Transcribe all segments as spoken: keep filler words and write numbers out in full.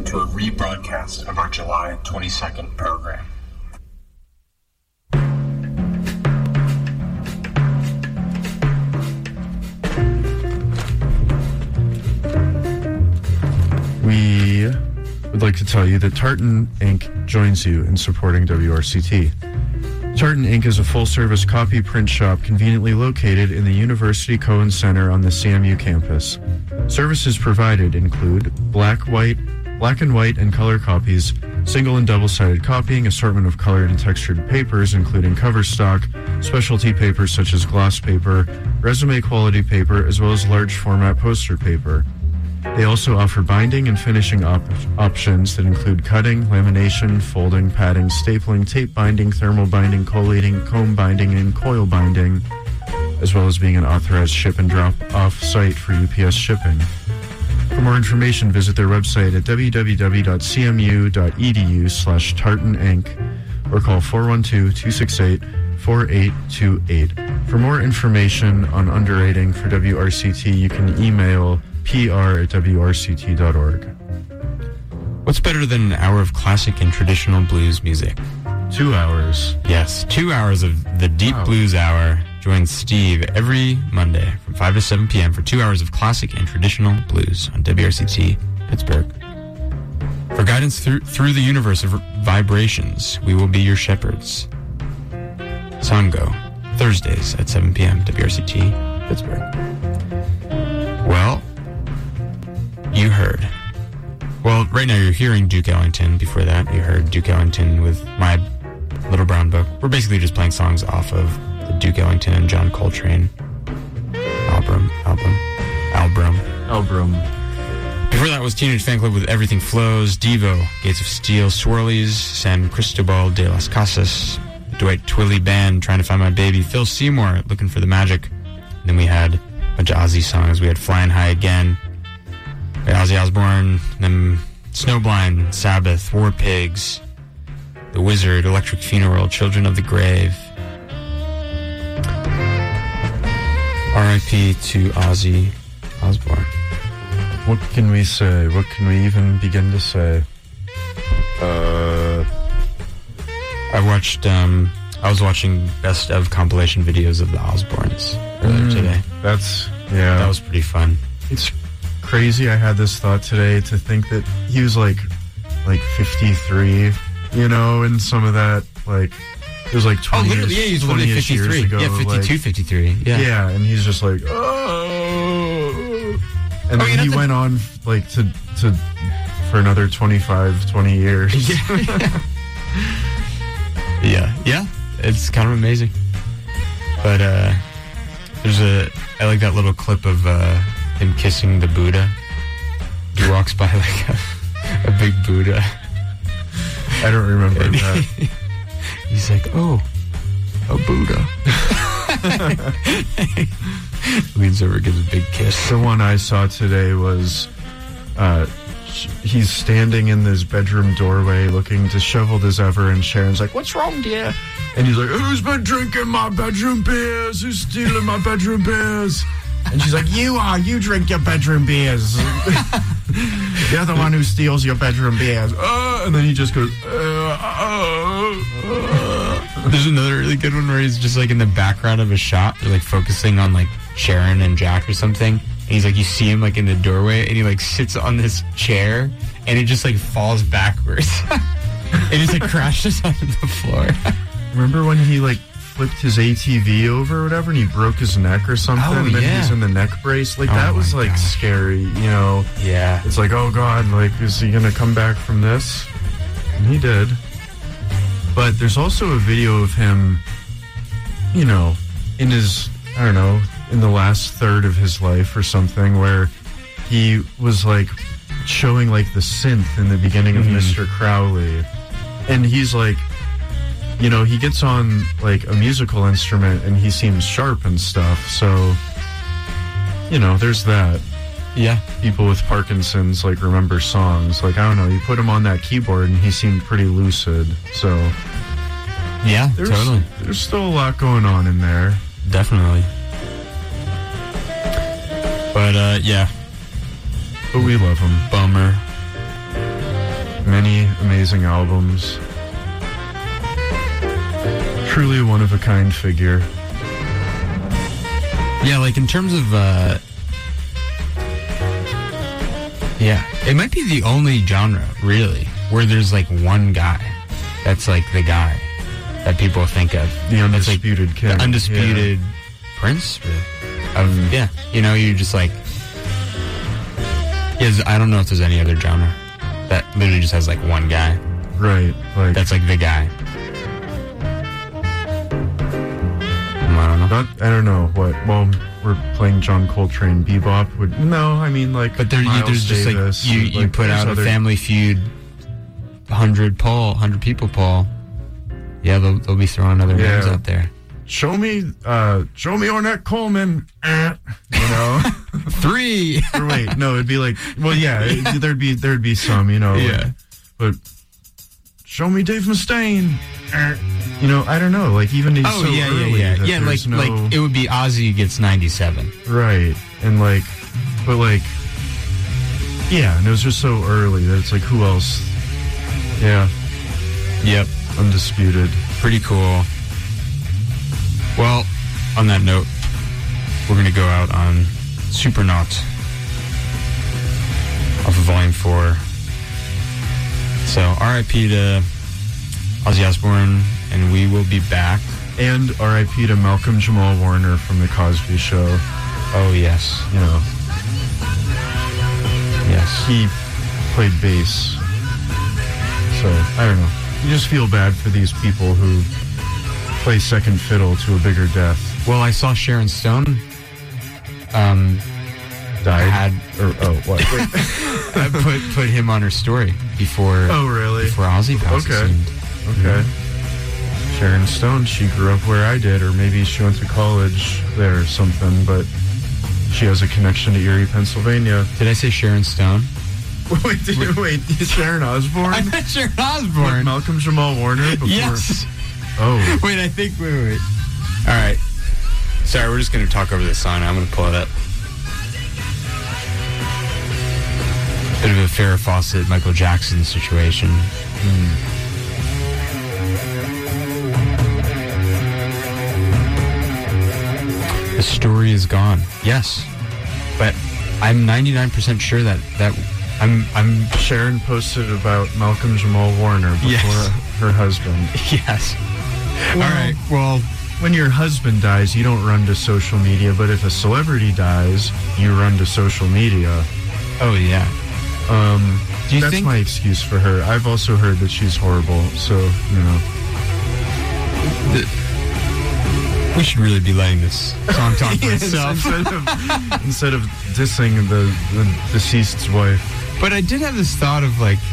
listening to a rebroadcast of our July twenty-second program. We would like to tell you that Tartan Incorporated joins you in supporting W R C T. Tartan Incorporated is a full-service copy print shop conveniently located in the University Cohen Center on the C M U campus. Services provided include black, white, black and white and color copies, single and double-sided copying, assortment of colored and textured papers, including cover stock, specialty papers such as gloss paper, resume quality paper, as well as large format poster paper. They also offer binding and finishing op- options that include cutting, lamination, folding, padding, stapling, tape binding, thermal binding, collating, comb binding, and coil binding, as well as being an authorized ship and drop off site for U P S shipping. For more information, visit their website at w w w dot c m u dot e d u slash tartan inc or call four one two, two six eight, four eight two eight. For more information on underwriting for W R C T, you can email p r at w r c t dot org. What's better than an hour of classic and traditional blues music? Two hours. Yes, two hours of the Deep Wow. Blues Hour. Join Steve every Monday from five to seven p.m. for two hours of classic and traditional blues on W R C T Pittsburgh. For guidance through, through the universe of vibrations, we will be your shepherds. Sango, Thursdays at seven p.m. W R C T Pittsburgh. Well, you heard. Well, right now you're hearing Duke Ellington. Before that, you heard Duke Ellington with My Little Brown Book. We're basically just playing songs off of the Duke Ellington and John Coltrane album. Album. Album. Album. Before that was Teenage Fan Club with Everything Flows, Devo, Gates of Steel, Swirlies, San Cristobal de las Casas, Dwight Twilley Band, Trying to Find My Baby, Phil Seymour, Looking for the Magic. And then we had a bunch of Ozzy songs. We had Flying High Again, we had Ozzy Osbourne, then Snowblind, Sabbath, War Pigs, The Wizard, Electric Funeral, Children of the Grave. R I P to Ozzy Osbourne. What can we say? What can we even begin to say? Uh, I watched, um, I was watching best of compilation videos of the Osbournes earlier Mm, today. That's, yeah. That was pretty fun. It's crazy. I had this thought today to think that he was like, like fifty-three, you know, and some of that, like, it was like twenty oh, literally, years, yeah, he's literally twenty-ish years fifty-three. ago, Yeah, fifty-two, like, fifty-three. Yeah. Yeah, and he's just like, oh. And Oh, then you know he the- went on, like, to, to, for another twenty-five, twenty years. Yeah. yeah, yeah, it's kind of amazing. But uh, there's a, I like that little clip of uh, him kissing the Buddha. He walks by like a, a big Buddha. I don't remember And that. He's like, oh, a Buddha. Leans over, gives a big kiss. The one I saw today was uh, sh- he's standing in this bedroom doorway looking disheveled as ever, and Sharon's like, what's wrong, dear? And he's like, who's been drinking my bedroom beers? Who's stealing my bedroom beers? And she's like, you are, you drink your bedroom beers. You're the one who steals your bedroom beers. Uh, and then he just goes, uh, uh, uh. There's another really good one where he's just like in the background of a shot. They're like focusing on like Sharon and Jack or something. And he's like, you see him like in the doorway and he like sits on this chair and he just like falls backwards. And he's like crashes onto the floor. Remember when he like flipped his A T V over or whatever and he broke his neck or something? Oh, and then yeah. he's in the neck brace. Like, Oh, that was my like gosh. scary, you know? Yeah. It's like, oh God, like, is he gonna come back from this? And he did. But there's also a video of him, you know, in his, I don't know, in the last third of his life or something, where he was like showing like the synth in the beginning of Mhm. Mister Crowley. And he's like, you know, he gets on like a musical instrument and he seems sharp and stuff. So, you know, there's that. Yeah. People with Parkinson's like remember songs. Like, I don't know, you put him on that keyboard and he seemed pretty lucid. So Yeah, there's, totally. there's still a lot going on in there. Definitely. But uh, yeah. But we love him. Bummer. Many amazing albums. Truly a one-of-a-kind figure. Yeah, like in terms of, uh, yeah, it might be the only genre, really, where there's like one guy that's like the guy that people think of. The undisputed like, king. The undisputed yeah. prince? Really? Of, mm. Yeah, you know, you're just like, is I don't know if there's any other genre that literally just has like one guy. Right. Like that's like the guy. I don't know. Not, I don't know what. Well, we're playing John Coltrane bebop. Would no, I mean like. But there, Miles there's just Davis, like you, you like, put out other... a Family Feud, hundred Paul, hundred people Paul. Yeah, they'll they'll be throwing other yeah. names out there. Show me, uh, show me Ornette Coleman. Eh, you know, three. Or wait, no, it'd be like, well, yeah, it, there'd be there'd be some, you know, yeah. Like, but show me Dave Mustaine. Eh. You know, I don't know. Like even he's oh so yeah, early yeah, yeah, that yeah. Like no... like it would be Ozzy gets ninety-seven. Right, and like, but like, yeah, and it was just so early that it's like, who else? Yeah. Yep. Undisputed. Pretty cool. Well, on that note, we're going to go out on Supernaut off of Volume four. So, R I P to Ozzy Osbourne, and we will be back. And R I P to Malcolm Jamal Warner from The Cosby Show. Oh, yes. You know. Yes. He played bass. So, I don't know. You just feel bad for these people who play second fiddle to a bigger death. Well, I saw Sharon Stone um, died. Had, or oh, what? Wait. I put put him on her story before. Oh, really? Before Ozzy passed. Okay. Okay. Mm-hmm. Sharon Stone. She grew up where I did, or maybe she went to college there or something. But she has a connection to Erie, Pennsylvania. Did I say Sharon Stone? Wait, did you, wait, Sharon Osbourne? I meant Sharon Osbourne. What, Malcolm Jamal Warner? Before? Yes. Oh. Wait, I think, wait, wait, wait. All right. Sorry, we're just going to talk over this song. I'm going to pull it up. Bit of a Farrah Fawcett, Michael Jackson situation. Mm. The story is gone. Yes. But I'm ninety-nine percent sure that that I'm I'm Sharon posted about Malcolm Jamal Warner before yes. her husband. Yes. Well, all right. Well, when your husband dies, you don't run to social media, but if a celebrity dies, you run to social media. Oh yeah. Um, Do you that's think... my excuse for her. I've also heard that she's horrible, so you know. The... We should really be letting this song talk for yes, itself instead of instead of dissing the, the deceased's wife. But I did have this thought of like,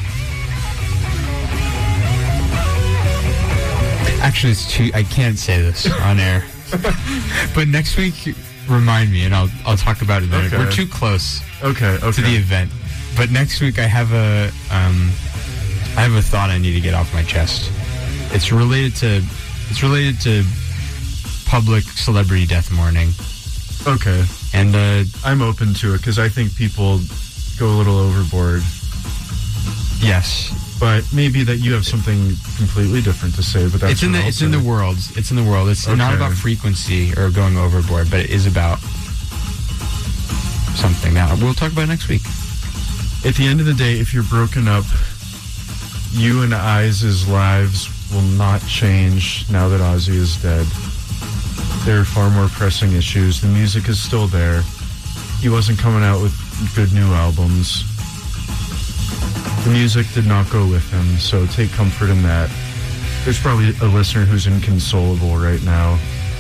actually, it's too. I can't say this on air. But next week, remind me, and I'll I'll talk about it then. Okay. We're too close. Okay. Okay. To the event, but next week I have a um, I have a thought I need to get off my chest. It's related to it's related to public celebrity death mourning. Okay. And uh, I'm open to it because I think people go a little overboard. Yes. But maybe that you have something completely different to say. But that's it's in the I'll it's say. in the world. It's in the world. It's okay. not about frequency or going overboard, but it is about something. Now we'll talk about it next week. At the end of the day, if you're broken up, you and I's lives will not change now that Ozzy is dead. There are far more pressing issues. The music is still there. He wasn't coming out with good new albums. The music did not go with him, so take comfort in that. There's probably a listener who's inconsolable right now.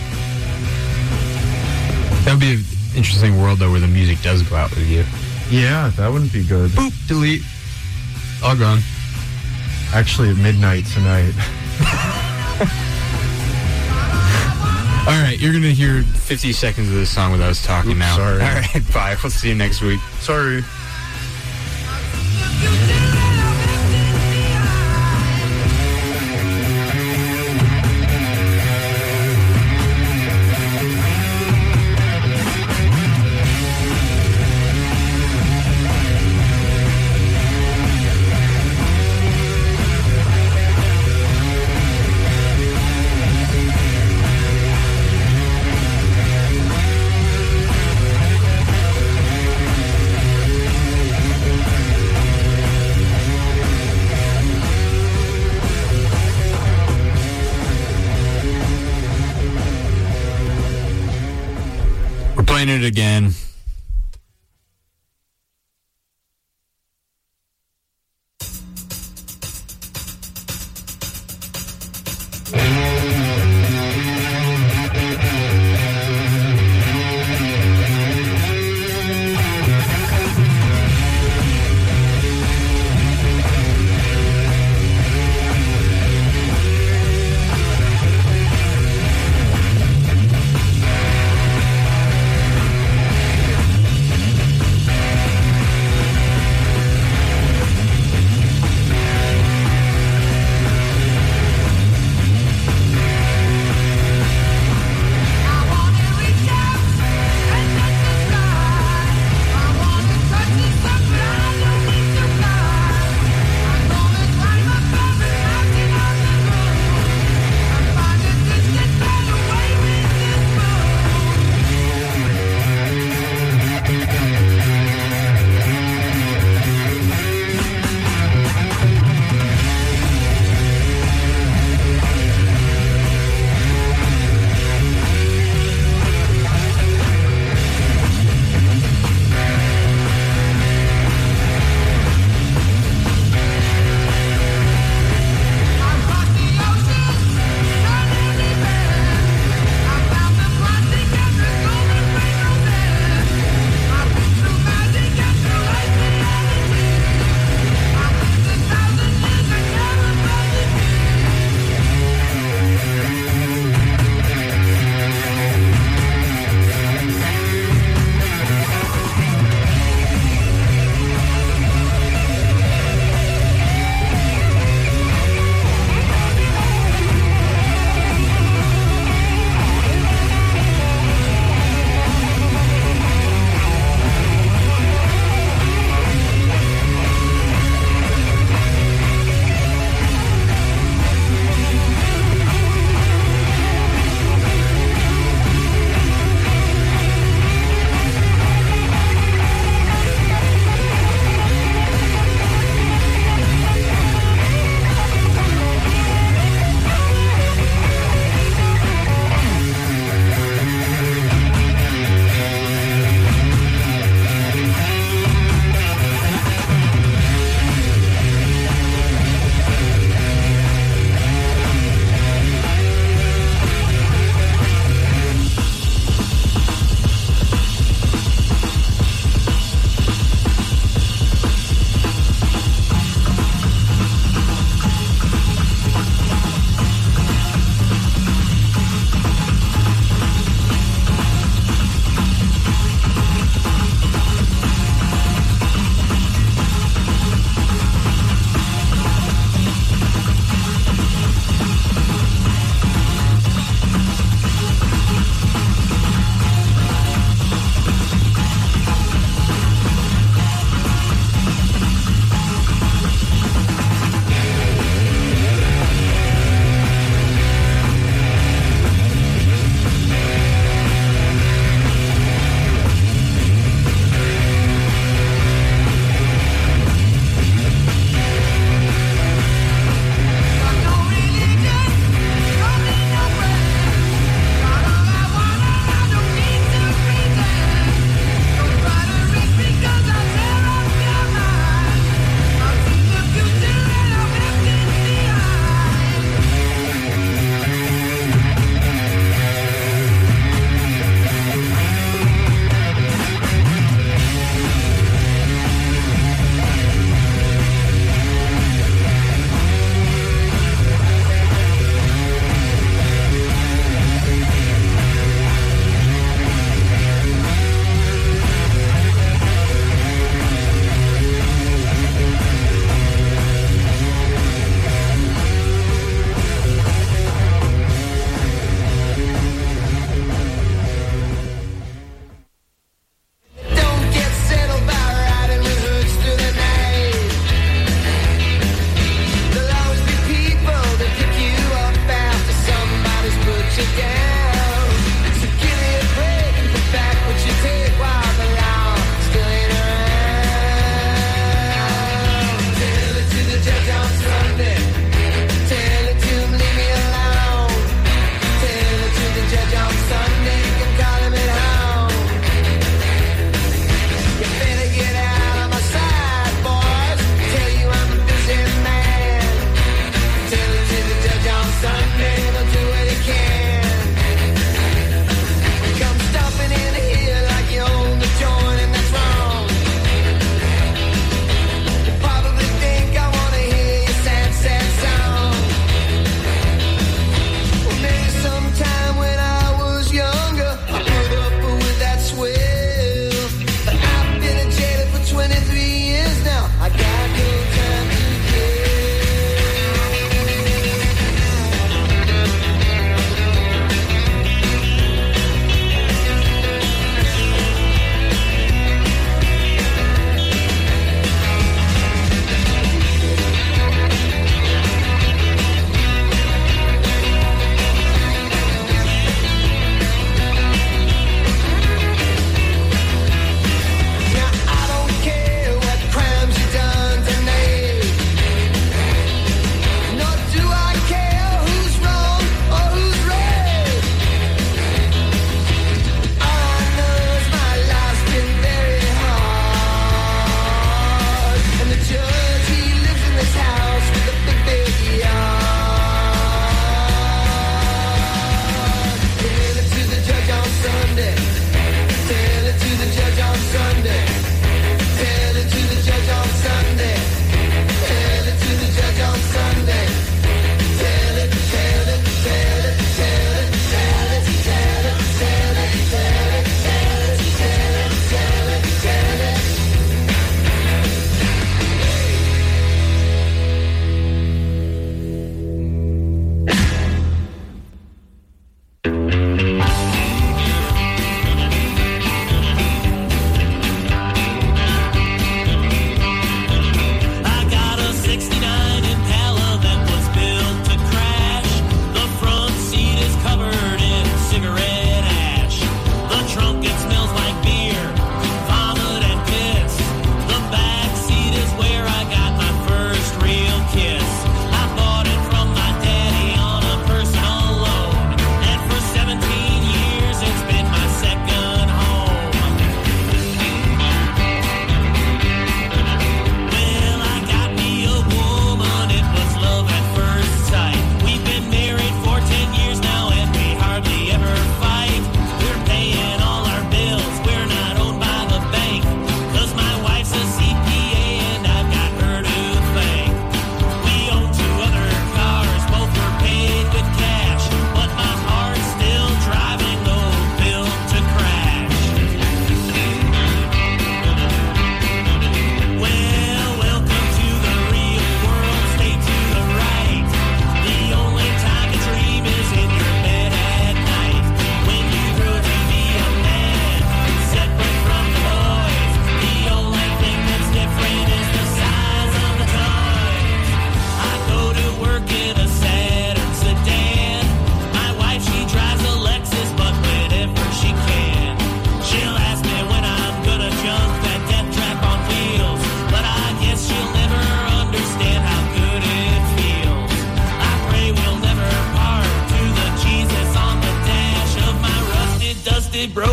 That would be an interesting world, though, where the music does go out with you. Yeah, that wouldn't be good. Boop, delete. All gone. Actually, at midnight tonight. All right, you're going to hear fifty seconds of this song without us talking Oops, now. Sorry. All right, bye. We'll see you next week. Sorry.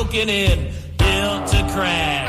broken in, built to crash.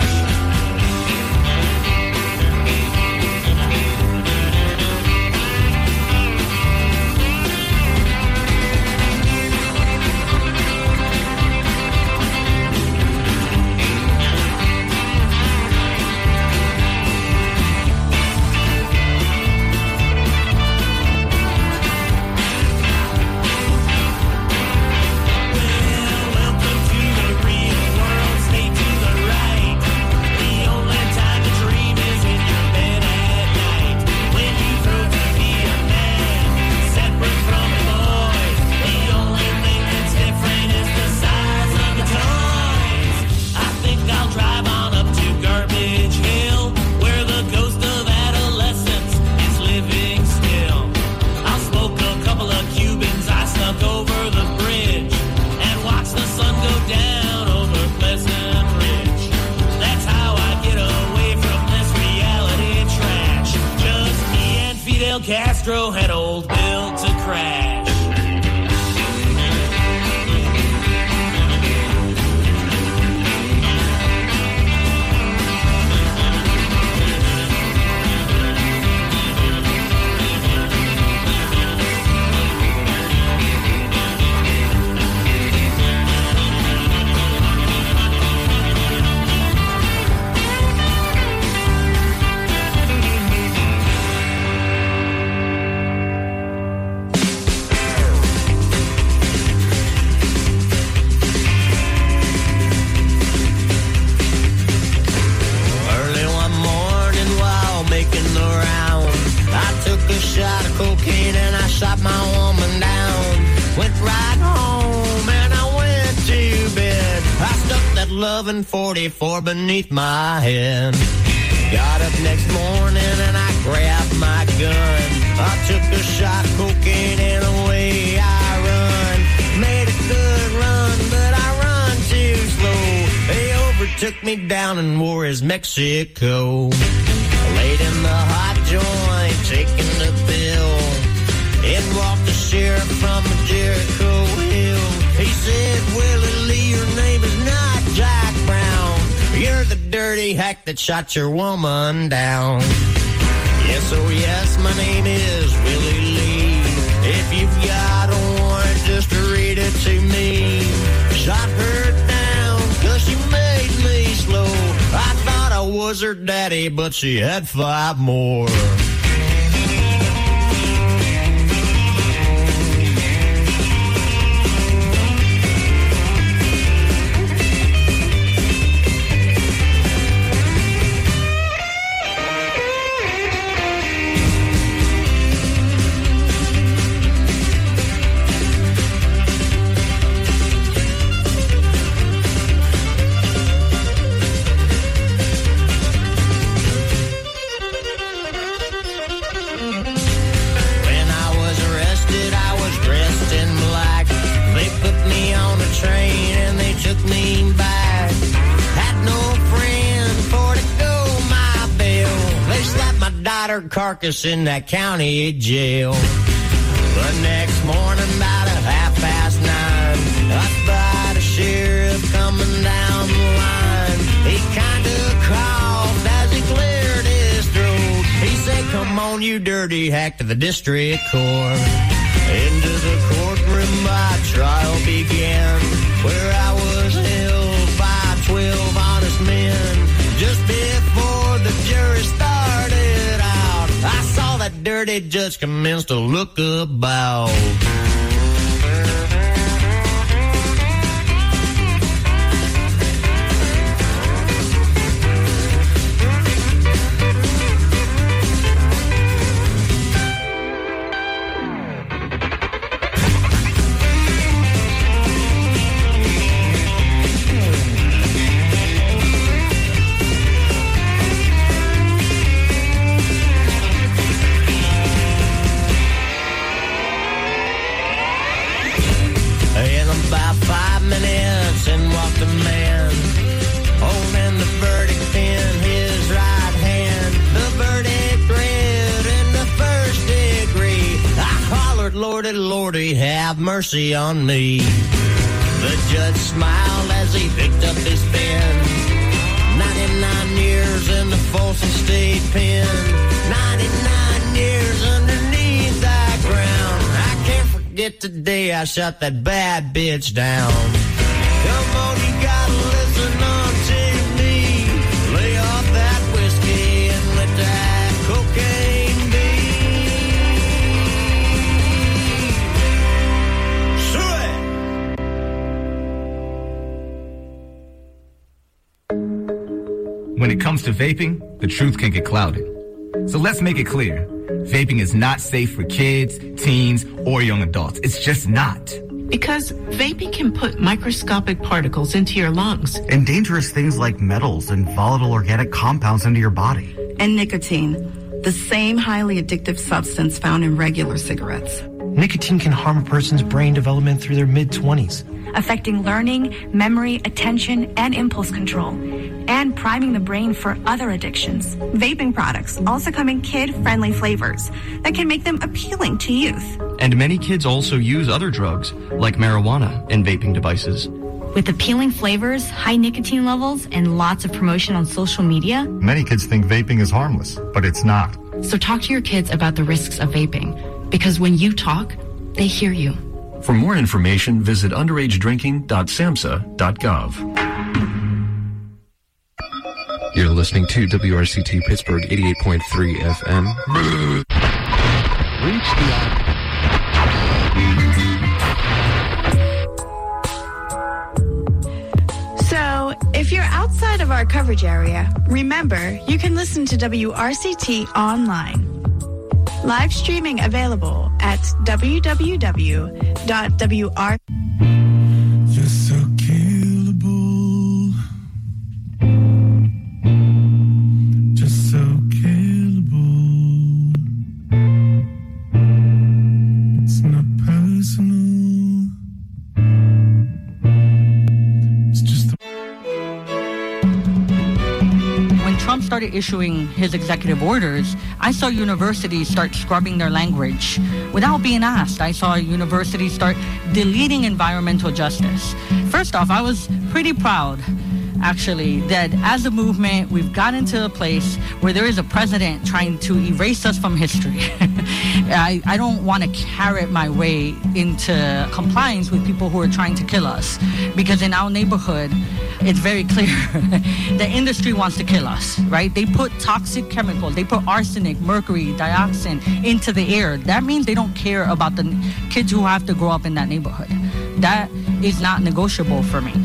Castro had old built to crash. Shot my woman down, went right home, and I went to bed. I stuck that loving forty-four beneath my head. Got up next morning and I grabbed my gun. I took a shot of cocaine and away I run. Made a good run, but I run too slow. They overtook me down in Juarez, Mexico. Laid in the hot joint, taking the pill. In walked the sheriff from Jericho Hill. He said, Willie Lee, your name is not Jack Brown. You're the dirty hack that shot your woman down. Yes, oh yes, my name is Willie Lee. If you've got a warrant, just read it to me. Shot her down, cause she made me slow. I thought I was her daddy, but she had five more. Carcass in that county jail. The next morning, about a half past nine, I spied a sheriff coming down the line. He kinda coughed as he cleared his throat. He said, "Come on, you dirty hack, to the district court." Into the courtroom, my trial began, where I was held by twelve honest men. Just before the jury started out, I saw that dirty judge commence to look about. Lordy, Lordy, have mercy on me. The judge smiled as he picked up his pen. ninety-nine years in the Folsom State Pen. ninety-nine years underneath that ground. I can't forget the day I shot that bad bitch down. Come on, you gotta listen unto me. Lay off that whiskey and let that cocaine be. Sweat! When it comes to vaping, the truth can get clouded. So let's make it clear. Vaping is not safe for kids, teens, or young adults. It's just not. Because vaping can put microscopic particles into your lungs. And dangerous things like metals and volatile organic compounds into your body. And nicotine, the same highly addictive substance found in regular cigarettes. Nicotine can harm a person's brain development through their mid-twenties. Affecting learning, memory, attention, and impulse control, and priming the brain for other addictions. Vaping products also come in kid-friendly flavors that can make them appealing to youth. And many kids also use other drugs, like marijuana, in vaping devices. With appealing flavors, high nicotine levels, and lots of promotion on social media, many kids think vaping is harmless, but it's not. So talk to your kids about the risks of vaping, because when you talk, they hear you. For more information, visit underage drinking dot samhsa dot gov. You're listening to W R C T Pittsburgh eighty-eight point three F M. Reach the So, if you're outside of our coverage area, remember you can listen to W R C T online. Live streaming available at w w w dot w r. Just so killable. Just so killable. It's not personal. It's just a- When Trump started issuing his executive orders, I saw universities start scrubbing their language without being asked. I saw universities start deleting environmental justice. First off, I was pretty proud, actually, that as a movement, we've gotten to a place where there is a president trying to erase us from history. I, I don't want to carrot my way into compliance with people who are trying to kill us, because in our neighborhood, it's very clear the industry wants to kill us, right? They put toxic chemicals, they put arsenic, mercury, dioxin into the air. That means they don't care about the kids who have to grow up in that neighborhood. That is not negotiable for me.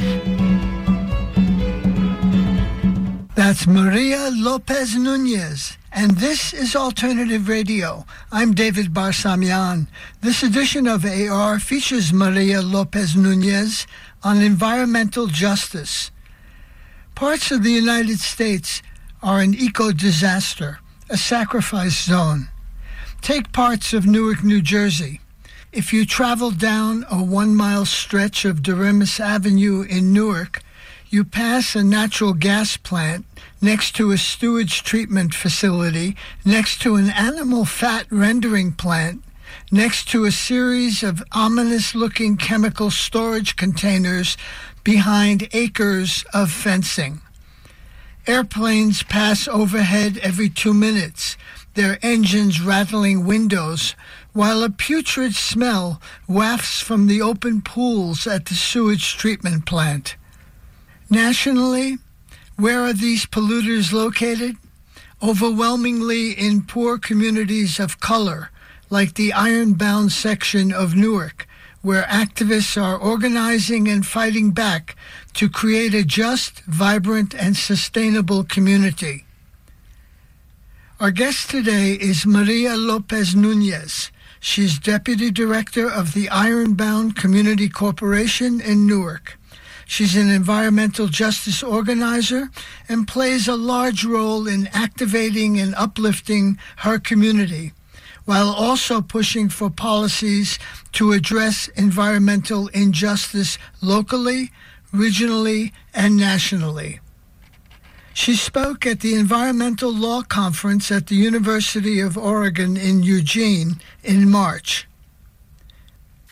That's Maria Lopez Nunez, and this is Alternative Radio. I'm David Barsamian. This edition of A R features Maria Lopez Nunez on environmental justice. Parts of the United States are an eco-disaster, a sacrifice zone. Take parts of Newark, New Jersey. If you travel down a one-mile stretch of Doremus Avenue in Newark, you pass a natural gas plant next to a sewage treatment facility, next to an animal fat rendering plant, next to a series of ominous-looking chemical storage containers behind acres of fencing. Airplanes pass overhead every two minutes, their engines rattling windows, while a putrid smell wafts from the open pools at the sewage treatment plant. Nationally, where are these polluters located? Overwhelmingly in poor communities of color, like the Ironbound section of Newark, where activists are organizing and fighting back to create a just, vibrant, and sustainable community. Our guest today is Maria Lopez Nunez. She's Deputy Director of the Ironbound Community Corporation in Newark. She's an environmental justice organizer and plays a large role in activating and uplifting her community, while also pushing for policies to address environmental injustice locally, regionally, and nationally. She spoke at the Environmental Law Conference at the University of Oregon in Eugene in March.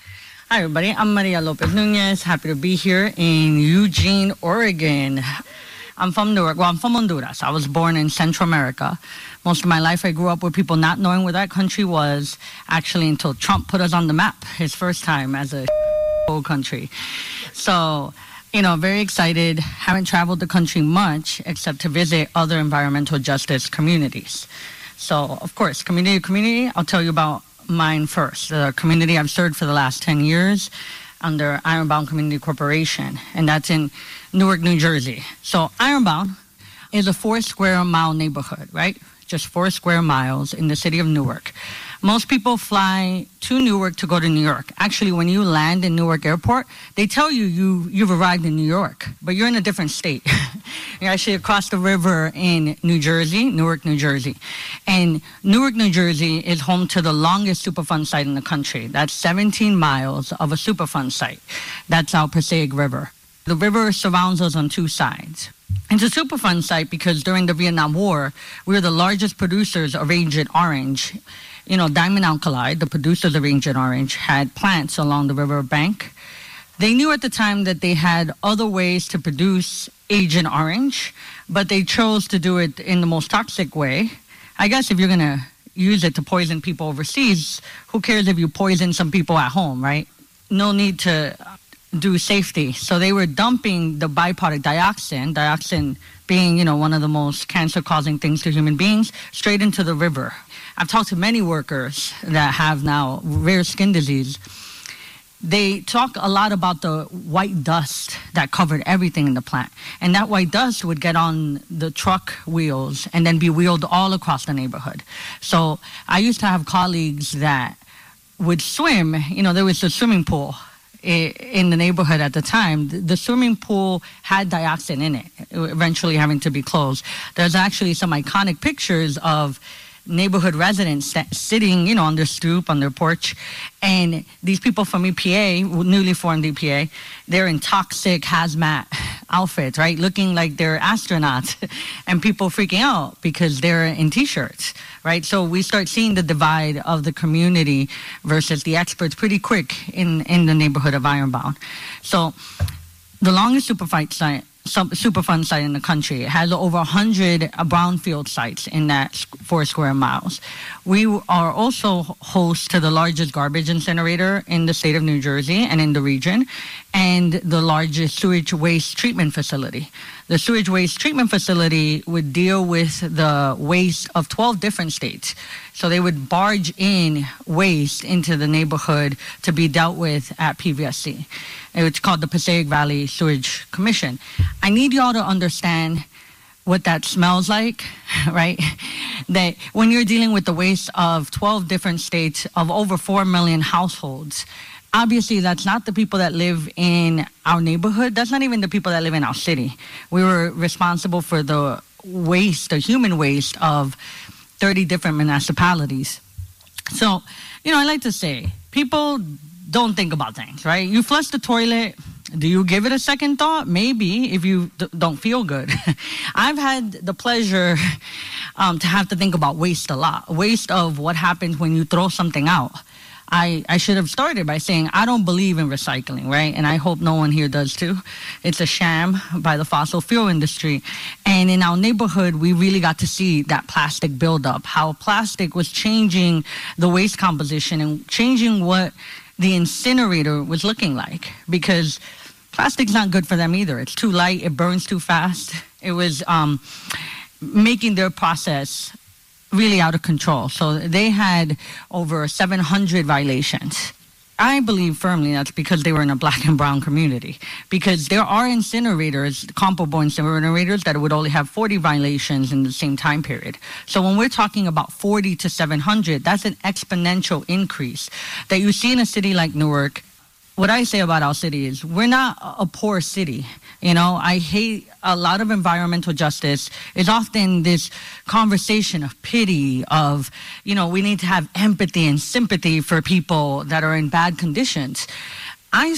Hi, everybody. I'm Maria Lopez Nunez. Happy to be here in Eugene, Oregon. I'm from Newark. Well, I'm from Honduras. I was born in Central America. Most of my life, I grew up with people not knowing where that country was, actually, until Trump put us on the map his first time as a whole country. So, you know, very excited. Haven't traveled the country much except to visit other environmental justice communities. So, of course, community to community, I'll tell you about mine first. The community I've served for the last ten years under Ironbound Community Corporation, and that's in Newark, New Jersey. So Ironbound is a four square mile neighborhood, right? Just four square miles in the city of Newark. Most people fly to Newark to go to New York. Actually, when you land in Newark Airport, they tell you, you you've arrived in New York, but you're in a different state. You're actually across the river in New Jersey, Newark, New Jersey. And Newark, New Jersey is home to the longest Superfund site in the country. That's seventeen miles of a Superfund site. That's our Passaic River. The river surrounds us on two sides. It's a Superfund site because during the Vietnam War, we were the largest producers of Agent Orange. You know, Diamond Alkali, the producers of Agent Orange, had plants along the river bank. They knew at the time that they had other ways to produce Agent Orange, but they chose to do it in the most toxic way. I guess if you're going to use it to poison people overseas, who cares if you poison some people at home, right? No need to do safety. So they were dumping the byproduct dioxin, dioxin being, you know, one of the most cancer-causing things to human beings, straight into the river. I've talked to many workers that have now rare skin disease. They talk a lot about the white dust that covered everything in the plant. And that white dust would get on the truck wheels and then be wheeled all across the neighborhood. So I used to have colleagues that would swim. You know, there was a swimming pool in the neighborhood at the time. The swimming pool had dioxin in it, eventually having to be closed. There's actually some iconic pictures of neighborhood residents sitting, you know, on their stoop, on their porch. And these people from E P A, newly formed E P A, they're in toxic hazmat outfits, right? Looking like they're astronauts. And people freaking out because they're in T-shirts, right? So we start seeing the divide of the community versus the experts pretty quick in, in the neighborhood of Ironbound. So the longest Superfight site, Superfund site in the country. It has over one hundred brownfield sites in that four square miles. We are also host to the largest garbage incinerator in the state of New Jersey and in the region, and the largest sewage waste treatment facility. The sewage waste treatment facility would deal with the waste of twelve different states. So they would barge in waste into the neighborhood to be dealt with at P V S C. It's called the Passaic Valley Sewage Commission. I need y'all to understand what that smells like, right? That when you're dealing with the waste of twelve different states of over four million households, obviously that's not the people that live in our neighborhood. That's not even the people that live in our city. We were responsible for the waste, the human waste of thirty different municipalities. So, you know, I like to say, people don't think about things, right? You flush the toilet. Do you give it a second thought? Maybe, if you d- don't feel good. I've had the pleasure um, to have to think about waste a lot. Waste of what happens when you throw something out. I, I should have started by saying I don't believe in recycling, right? And I hope no one here does too. It's a sham by the fossil fuel industry. And in our neighborhood, we really got to see that plastic buildup, how plastic was changing the waste composition and changing what the incinerator was looking like, because plastic's not good for them either. It's too light, it burns too fast. It was um, making their process really out of control. So they had over seven hundred violations. I believe firmly that's because they were in a black and brown community, because there are incinerators, comparable incinerators, that would only have forty violations in the same time period. So when we're talking about forty to seven hundred, that's an exponential increase that you see in a city like Newark. What I say about our city is we're not a poor city. You know, I hate a lot of environmental justice is often this conversation of pity, of, you know, we need to have empathy and sympathy for people that are in bad conditions. I